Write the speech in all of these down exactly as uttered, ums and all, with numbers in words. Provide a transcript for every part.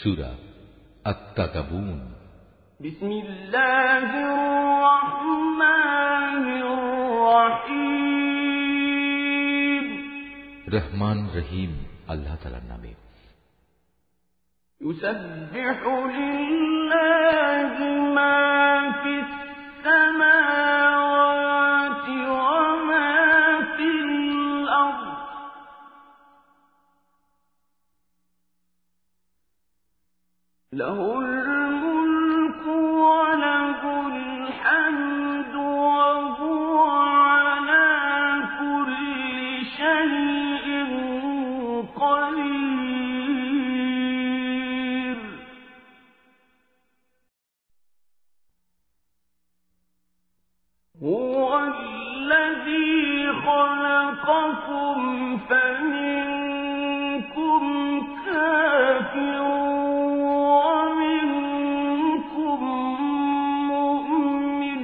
সূরা আত-তাগাবুন। বিসমিল্লাহির রহমানির রহিম। রহমান রহিম আল্লাহ তাআলার নামে। ইউসাব্বিহু লিল্লাহি মা ফিস সামাওয়াতি ওয়া মা ফিল আরদ লাহুল মুলকু ওয়া লাহুল হামদু ওয়া হুয়া আলা কুল্লি শাইইন কাদির। হুয়াল্লাযী খালাকাকুম ফামিনকুম কাফিরুন ওয়া মিনকুম মুমিন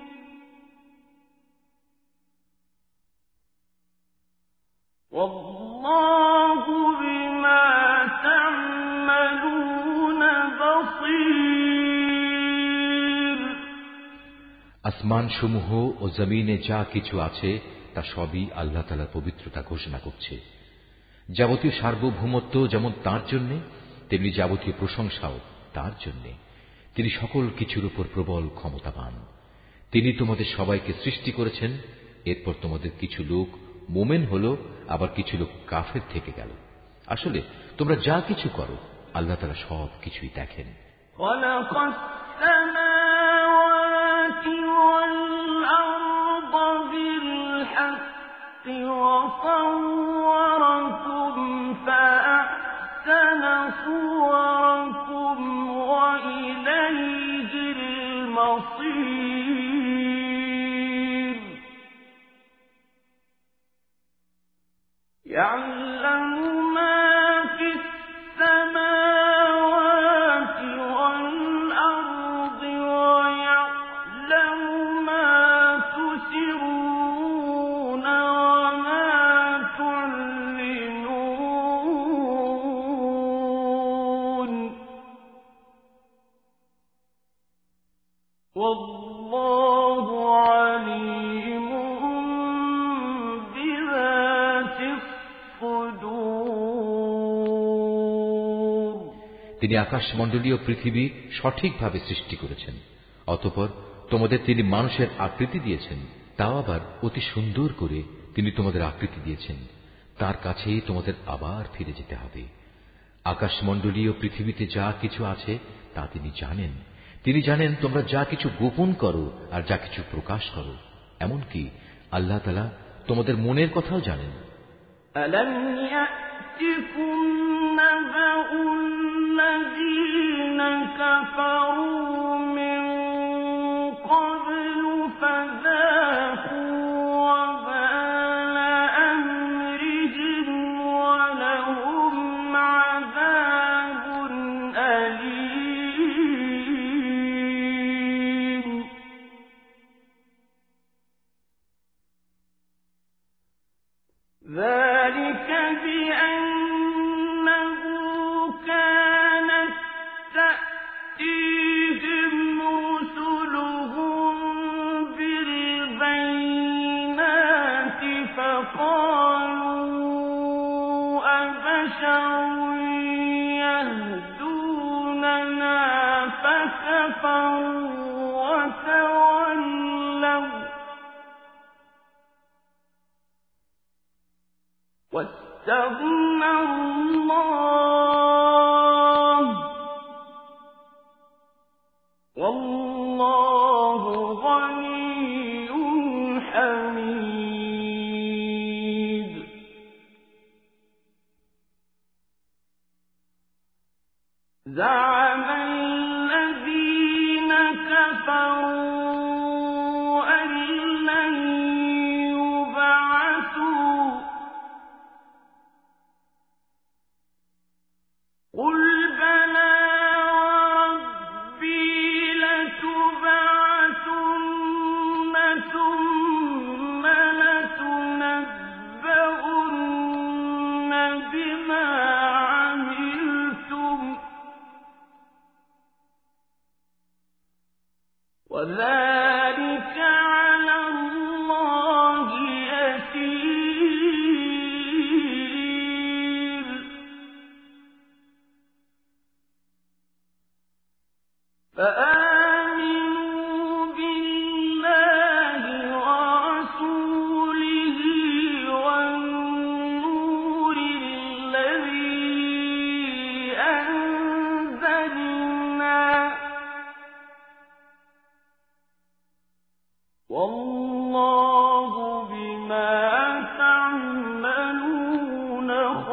ওয়াল্লাহু বিমা তা'মালুনা বাসীর। আসমানসমূহ ও জমিনে যা কিছু আছে তা সবই আল্লাহ তাআলার পবিত্রতা ঘোষণা করছে। যাবতীয় সার্বভৌমত্ব যেমন তাঁর জন্য, তেমনি যাবতীয় প্রশংসাও তাঁর জন্য। তিনি সকল কিছুর উপর প্রবল ক্ষমতাবান। তিনি তোমাদের সবাইকে সৃষ্টি করেছেন, এরপর তোমাদের কিছু লোক মোমেন হল, আবার কিছু লোক কাফের থেকে গেল। আসলে তোমরা যা কিছু করো আল্লাহ তাআলা সব কিছুই দেখেন। খালাকাস সামাওয়াতি ওয়াল আরদা বিল হাক্কি ওয়া সাওওয়ারাকুম ফাআহসানা সুওয়ারাকুম ওয়া ইলাইহিল মাসীর। ইয়া'লামু মা ফিস সামাওয়াতি ওয়াল আরদি ওয়া ইয়া'লামু মা তুসিররুনা ওয়া মা তু'লিনুন ওয়াল্লাহু আলীমুন বিযাতিস সুদূর। তিনি আকাশমণ্ডলীয় পৃথিবী সঠিকভাবে সৃষ্টি করেছেন। অতঃপর তোমাদের তিনি মানুষের আকৃতি দিয়েছেন, তাও আবার অতি সুন্দর করে তিনি তোমাদের আকৃতি দিয়েছেন। তার কাছেই তোমাদের আবার ফিরে যেতে হবে। আকাশমণ্ডলীয় পৃথিবীতে যা কিছু আছে তা তিনি জানেন। তিনি জানেন তোমরা যা কিছু গোপন করো আর যা কিছু প্রকাশ করো। এমনকি আল্লাহ তাআলা তোমাদের মনের কথাও জানেন। ألم يأتكم نبأ الذين كفروا من قبل فذاقوا وبال أمرهم ولهم عذاب أليم ذلك بأنه كانت تأتيهم رسلهم بالبينات فقالوا أبشر يهدوننا فكفروا وتولوا واستغنى الله والله غني حميد زعم الذين كفروا أن لن يبعثوا قل بلى وربي لتبعثن ثم لتنبؤن بما عملتم وذلك على الله يسير فآمنوا بالله ورسوله والنور الذي أنزلنا والله بما تعملون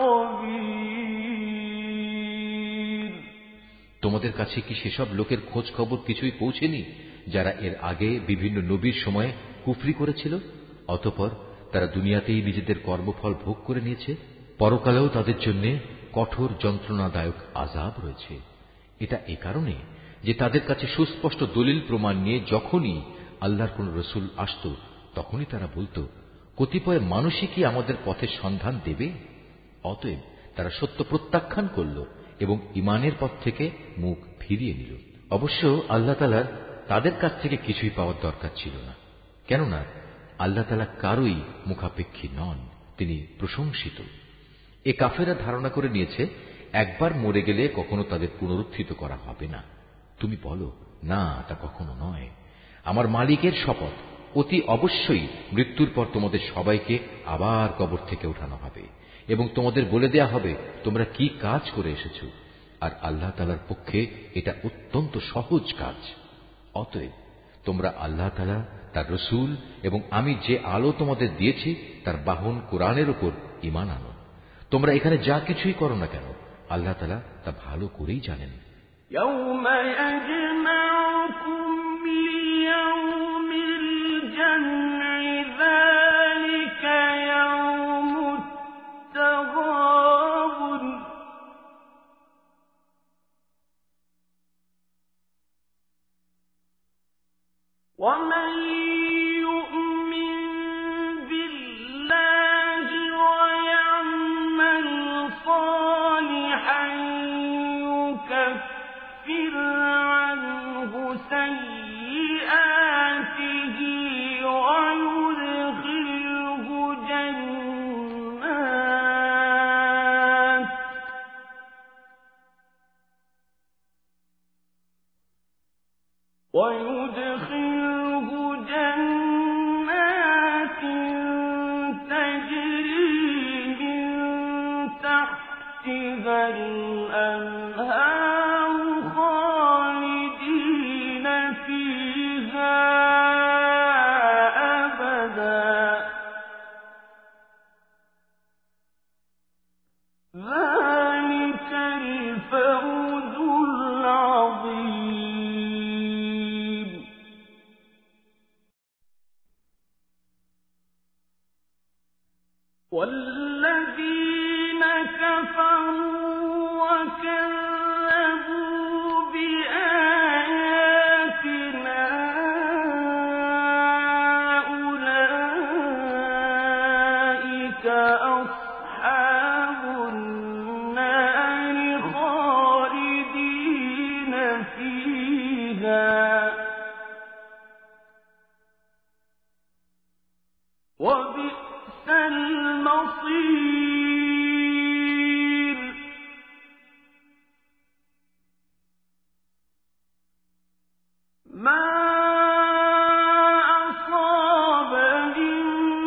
خبير। তোমাদের কাছে কি সেসব লোকের খোঁজ খবর কিছুই পৌঁছেনি যারা এর আগে বিভিন্ন নবীর সময় কুফরি করেছিল, অতঃপর তারা দুনিয়াতেই নিজেদের কর্মফল ভোগ করে নিয়েছে, পরকালেও তাদের জন্য কঠোর যন্ত্রণাদায়ক আযাব রয়েছে। এটা এ কারণে যে তাদের কাছে সুস্পষ্ট দলিল প্রমাণ নিয়ে যখনই আল্লাহর কোন রসুল আসত তখনই তারা বলত, কতিপয় মানুষই কি আমাদের পথের সন্ধান দেবে? অতএব তারা সত্য প্রত্যাখ্যান করল এবং ঈমানের পথ থেকে মুখ ফিরিয়ে নিল। অবশ্য আল্লাহ তাআলার তাদের কাছ থেকে কিছুই পাওয়ার দরকার ছিল না, কেননা আল্লাহ তাআলা কারোই মুখাপেক্ষী নন, তিনি প্রশংসিত। এ কাফেররা ধারণা করে নিয়েছে একবার মরে গেলে কখনো তাদের পুনরুত্থিত করা হবে না। তুমি বলো, না, তা কখনো নয়। আমার মালিকের শপথ, অতি অবশ্যই মৃত্যুর পর তোমাদের সবাইকে আবার কবর থেকে উঠানো হবে এবং তোমাদের বলে দেয়া হবে তোমরা কি কাজ করে এসেছো, আর আল্লাহ তাআলার পক্ষে এটা অত্যন্ত সহজ কাজ। অতএব তোমরা আল্লাহ তাআলা, তার রসুল এবং আমি যে আলো তোমাদের দিয়েছি তার বাহন কোরআনের উপর ঈমান আনো। তোমরা এখানে যা কিছুই করো না কেন আল্লাহ তাআলা তা ভালো করেই জানেন। يوم يجمعكم ليوم الجمع ذلك يوم التغابن ومن يؤمن بالله ويعمل صالحا يكفر عنه سيئاته ويدخله جنات ويدخله جنات تجري من تحتها الأنهار خالدين فيها أبدا ذلك الفوز العظيم والذين كفروا وكذبوا بآياتنا أولئك أصحاب النار خالدين فيها وبئس المصير ما أصاب من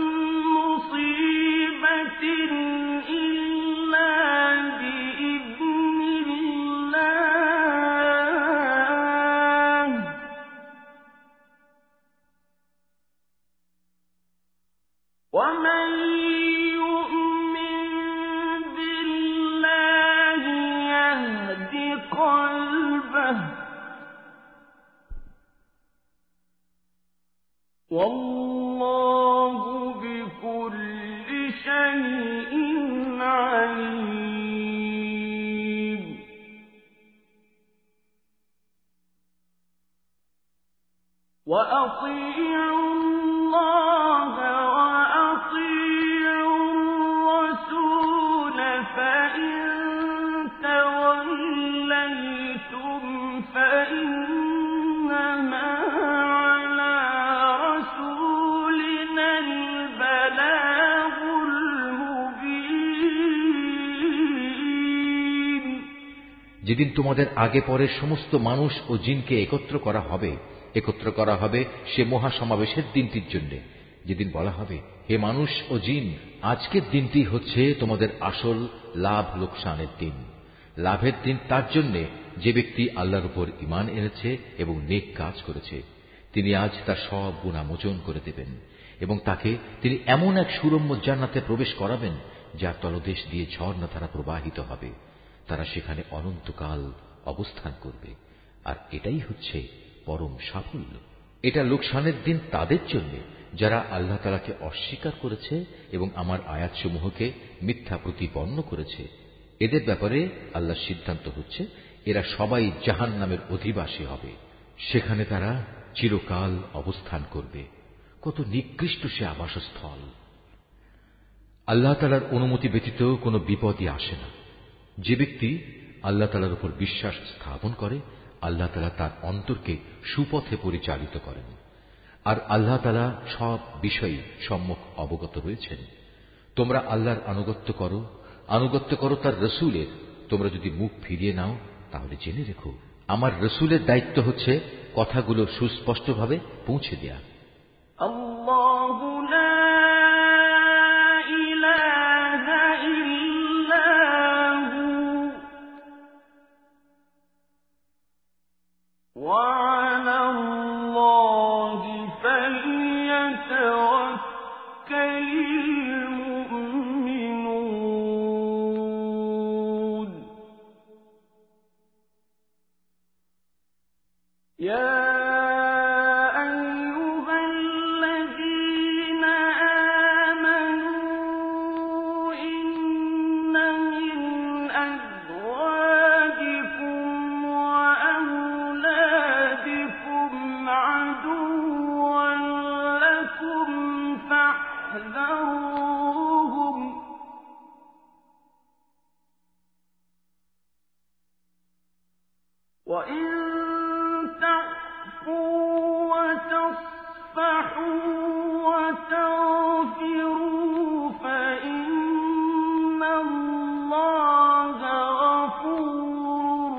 مصيبة إلا بإذن الله ومن يؤمن بالله يهد قلبه والله بكل شيء عليم وأطيعوا الله وأطيعوا الرسول فإن توليتم فإنما যেদিন তোমাদের আগে পরে সমস্ত মানুষ ও জিনকে একত্র করা হবে, একত্র করা হবে সে মহাসমাবেশের দিনটির জন্য, যেদিন বলা হবে, হে মানুষ ও জিন, আজকের দিনটি হচ্ছে তোমাদের আসল লাভ লোকসানের দিন। লাভের দিন তার জন্য যে ব্যক্তি আল্লাহর উপর ঈমান এনেছে এবং নেক কাজ করেছে। তিনি আজ তার সব গুনাহ মোচন করে দেবেন এবং তাকে তিনি এমন এক সুরম্য জান্নাতে প্রবেশ করাবেন যার তলদেশ দিয়ে ঝর্ণাধারা প্রবাহিত হবে। তারা সেখানে অনন্তকাল অবস্থান করবে। আর এটাই হচ্ছে পরম সাফল্য। এটা লোকসানের দিন তাদের জন্য যারা আল্লাহ তাআলাকে অস্বীকার করেছে এবং আমার আয়াতসমূহকে মিথ্যা প্রতিপন্ন করেছে। এদের ব্যাপারে আল্লাহর সিদ্ধান্ত হচ্ছে এরা সবাই জাহান্নামের অধিবাসী হবে। সেখানে তারা চিরকাল অবস্থান করবে। কত নিকৃষ্ট সে আবাসস্থল! আল্লাহ তাআলার অনুমতি ব্যতীত কোনো বিপদই আসে না। যে ব্যক্তি আল্লাহ তাআলার উপর বিশ্বাস স্থাপন করে, আল্লাহ তাআলা তার অন্তরকে সুপথে পরিচালিত করেন। আর আল্লাহ তাআলা সব বিষয়ে সম্মুখ অবগত রয়েছেন। তোমরা আল্লাহর আনুগত্য করো, আনুগত্য করো তার রসুলের। তোমরা যদি মুখ ফিরিয়ে নাও তাহলে জেনে রেখো, আমার রসুলের দায়িত্ব হচ্ছে কথাগুলো সুস্পষ্টভাবে পৌঁছে দেয়া। আল্লাহু লা ইলাহা ইল্লাহু ওয়া আলাল্লাহি ফালইয়াতাওয়াক্কালিল মুমিনুন। ইয়া وَإِن تَعْفُوا وَتَصْفَحُوا وَتَغْفِرُوا فَإِنَّ اللَّهَ غَفُورٌ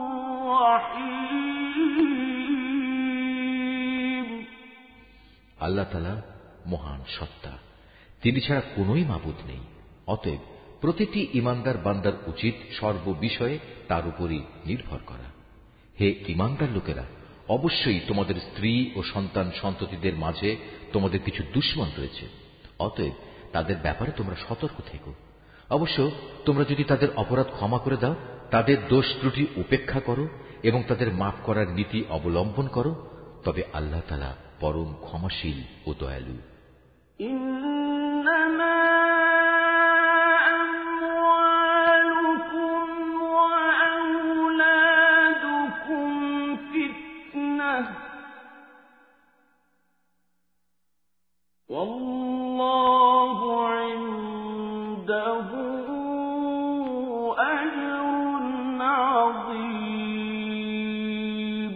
رَّحِيمٌ। আল্লাহ তাআলা মহান সত্তা, তিনি ছাড়া কোনোই মাবুদ নেই। অতএব প্রতিটি ঈমানদার বান্দার উচিত সর্ববিষয়ে তার উপরই নির্ভর করা। হে ঈমানদার লোকেরা, অবশ্যই তোমাদের স্ত্রী ও সন্তান সন্ততিদের মাঝে তোমাদের কিছু দুশমন রয়েছে। অতএব তাদের ব্যাপারে তোমরা সতর্ক থেকো। অবশ্য তোমরা যদি তাদের অপরাধ ক্ষমা করে দাও, তাদের দোষ ত্রুটি উপেক্ষা করো এবং তাদের মাফ করার নীতি অবলম্বন করো, তবে আল্লাহ তাআলা পরম ক্ষমাশীল ও দয়ালু। ইন্নামা والله عنده أجر عظيم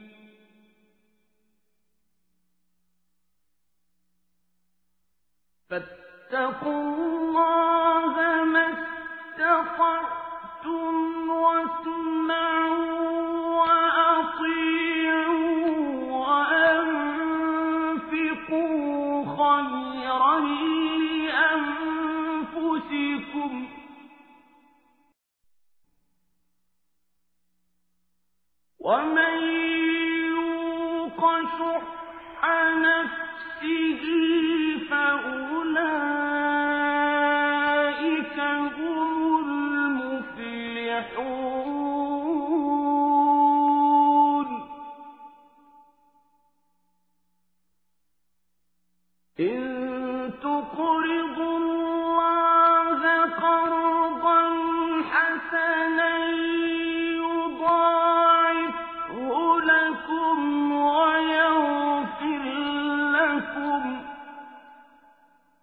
فاتقوا الله ما استطعتم واسمعوا وأطيعوا وأنفقوا خيرا لأنفسكم ومن يوق شح نفسه فأولئك هم المفلحون إن تقرضوا الله قرضا حسنا يضاعفه لكم ويغفر لكم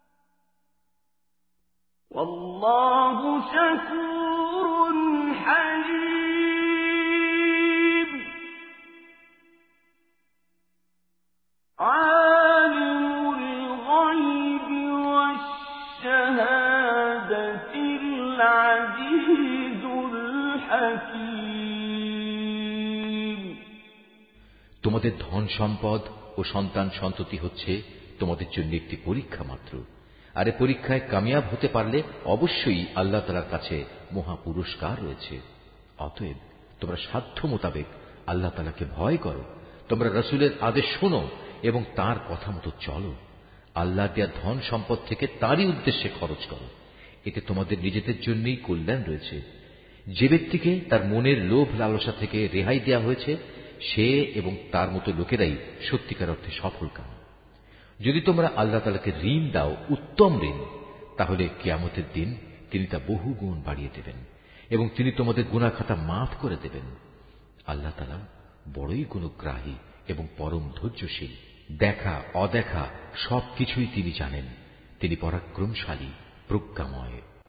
তোমাদের ধন সম্পদ ও সন্তান সন্ততি হচ্ছে তোমাদের জন্য একটি পরীক্ষা মাত্র। আর এই পরীক্ষায় কামিয়াব হতে পারলে অবশ্যই আল্লাহ তাআলার কাছে মহা পুরস্কার রয়েছে। অতএব তোমরা সাধ্য মোতাবেক আল্লাহ তাআলাকে ভয় করো, তোমরা রাসূলের আদেশ শোনো এবং তার কথা মতো চলো। আল্লাহ দেয়া ধন সম্পদ থেকে তারই উদ্দেশ্যে খরচ করো, এতে তোমাদের নিজেদের জন্যই কল্যাণ রয়েছে। যে ব্যক্তিকে তার মনের লোভ লালসা থেকে রেহাই দেয়া হয়েছে, সে এবং তার মতো লোকেরাই সত্যিকার অর্থে সফল কাম। যদি তোমরা আল্লাহ তাআলাকে ঋণ দাও, উত্তম ঋণ, তাহলে কিয়ামতের দিন তিনি তা বহু গুণ বাড়িয়ে দেবেন এবং তিনি তোমাদের গুনাহ খাতা মাফ করে দেবেন। আল্লাহ তাআলা বড়ই গুণগ্রাহী এবং পরম ধৈর্যশীল। দেখা অদেখা সবকিছুই তিনি জানেন। তিনি পরাক্রমশালী, প্রজ্ঞাময়।